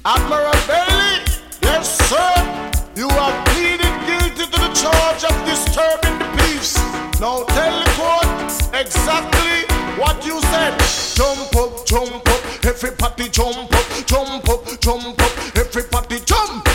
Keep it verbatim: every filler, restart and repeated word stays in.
Admiral Bailey, yes sir, you have pleaded guilty to the charge of disturbing the peace. Now tell the court exactly what you said. Jump up, jump up, everybody jump up, jump up, jump up, everybody jump.